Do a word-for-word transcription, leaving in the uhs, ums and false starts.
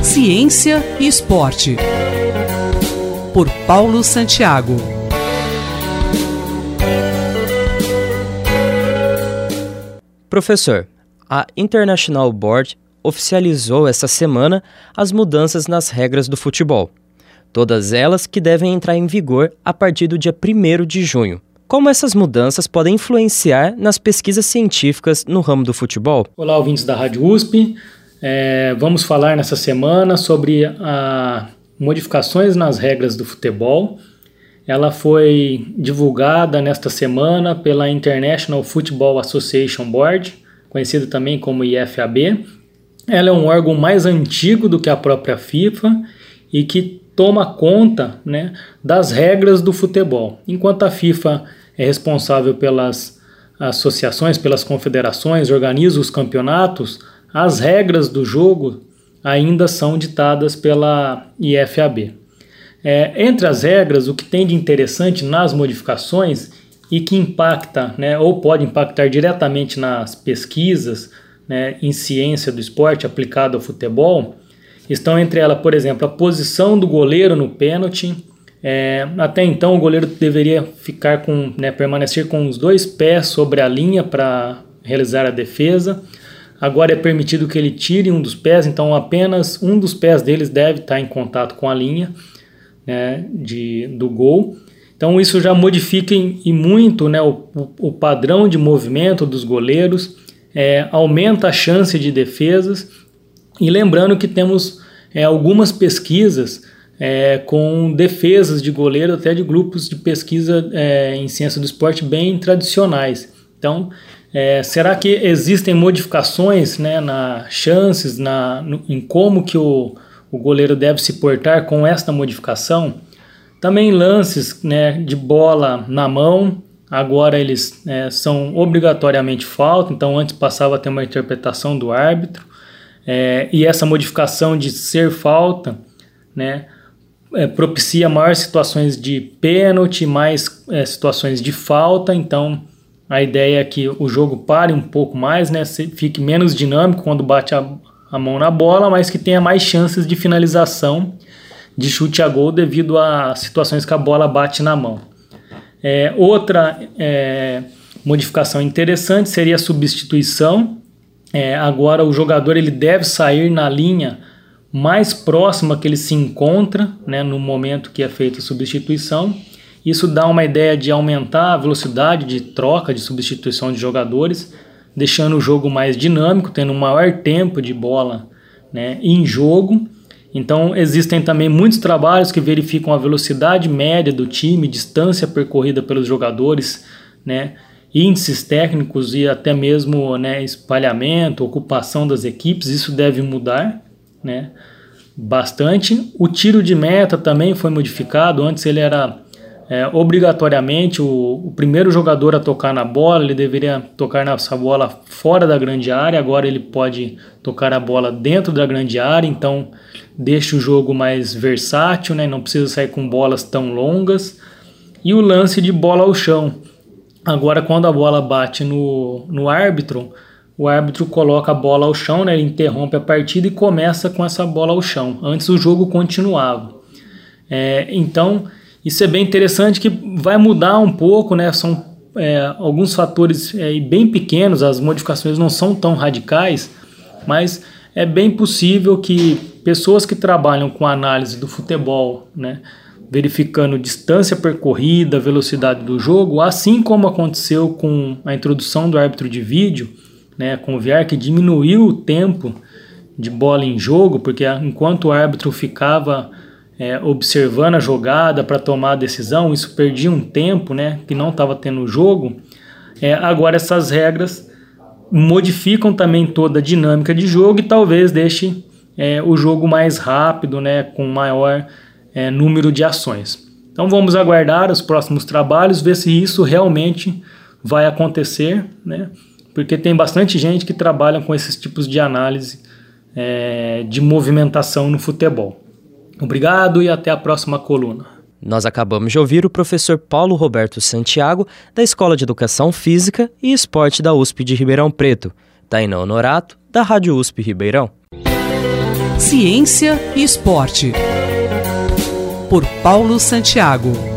Ciência e Esporte, por Paulo Santiago. Professor, a International Board oficializou essa semana as mudanças nas regras do futebol. Todas elas que devem entrar em vigor a partir do dia primeiro de junho. Como essas mudanças podem influenciar nas pesquisas científicas no ramo do futebol? Olá, ouvintes da Rádio U S P. É, vamos falar nessa semana sobre as modificações nas regras do futebol. Ela foi divulgada nesta semana pela International Football Association Board, conhecida também como I F A B. Ela é um órgão mais antigo do que a própria FIFA e que toma conta, né, das regras do futebol. Enquanto a FIFA é responsável pelas associações, pelas confederações, organiza os campeonatos, as regras do jogo ainda são ditadas pela I F A B. É, entre as regras, o que tem de interessante nas modificações e que impacta, né, ou pode impactar diretamente nas pesquisas, né, em ciência do esporte aplicado ao futebol, estão entre elas, por exemplo, a posição do goleiro no pênalti. É, até então o goleiro deveria ficar com, né, permanecer com os dois pés sobre a linha para realizar a defesa. Agora é permitido que ele tire um dos pés, então apenas um dos pés deles deve estar em contato com a linha, né, de, do gol. Então isso já modifica em, em muito, né, o, o padrão de movimento dos goleiros, é, aumenta a chance de defesas. E lembrando que temos é, algumas pesquisas é, com defesas de goleiro, até de grupos de pesquisa é, em ciência do esporte bem tradicionais. Então, é, será que existem modificações, né, nas chances, na, no, em como que o, o goleiro deve se portar com esta modificação? Também lances, né, de bola na mão, agora eles é, são obrigatoriamente falta, então antes passava a ter uma interpretação do árbitro. É, e essa modificação de ser falta, né, é, propicia maiores situações de pênalti, mais é, situações de falta. Então a ideia é que o jogo pare um pouco mais, né, fique menos dinâmico quando bate a, a mão na bola, mas que tenha mais chances de finalização, de chute a gol, devido a situações que a bola bate na mão. É, outra é, modificação interessante seria a substituição. É, agora o jogador ele deve sair na linha mais próxima que ele se encontra, né, no momento que é feita a substituição. Isso dá uma ideia de aumentar a velocidade de troca, de substituição de jogadores, deixando o jogo mais dinâmico, tendo um maior tempo de bola, né, em jogo. Então existem também muitos trabalhos que verificam a velocidade média do time, distância percorrida pelos jogadores, né, índices técnicos e até mesmo, né, espalhamento, ocupação das equipes. Isso deve mudar, né, bastante. O tiro de meta também foi modificado. Antes ele era é, obrigatoriamente o, o primeiro jogador a tocar na bola, ele deveria tocar nessa bola fora da grande área. Agora ele pode tocar a bola dentro da grande área, então deixa o jogo mais versátil, né, não precisa sair com bolas tão longas. E o lance de bola ao chão. Agora, quando a bola bate no, no árbitro, o árbitro coloca a bola ao chão, né, ele interrompe a partida e começa com essa bola ao chão. Antes o jogo continuava. É, então, isso é bem interessante, que vai mudar um pouco, né, são é, alguns fatores é, bem pequenos, as modificações não são tão radicais, mas é bem possível que pessoas que trabalham com análise do futebol, né, verificando distância percorrida, velocidade do jogo, assim como aconteceu com a introdução do árbitro de vídeo, né, com o V A R, que diminuiu o tempo de bola em jogo, porque enquanto o árbitro ficava é, observando a jogada para tomar a decisão, isso perdia um tempo, né, que não estava tendo o jogo. É, agora essas regras modificam também toda a dinâmica de jogo e talvez deixe é, o jogo mais rápido, né, com maior É, número de ações. Então vamos aguardar os próximos trabalhos, ver se isso realmente vai acontecer, né? Porque tem bastante gente que trabalha com esses tipos de análise é, de movimentação no futebol. Obrigado e até a próxima coluna. Nós acabamos de ouvir o professor Paulo Roberto Santiago, da Escola de Educação Física e Esporte da U S P de Ribeirão Preto, Tainá Honorato, da Rádio U S P Ribeirão. Ciência e Esporte, por Paulo Santiago.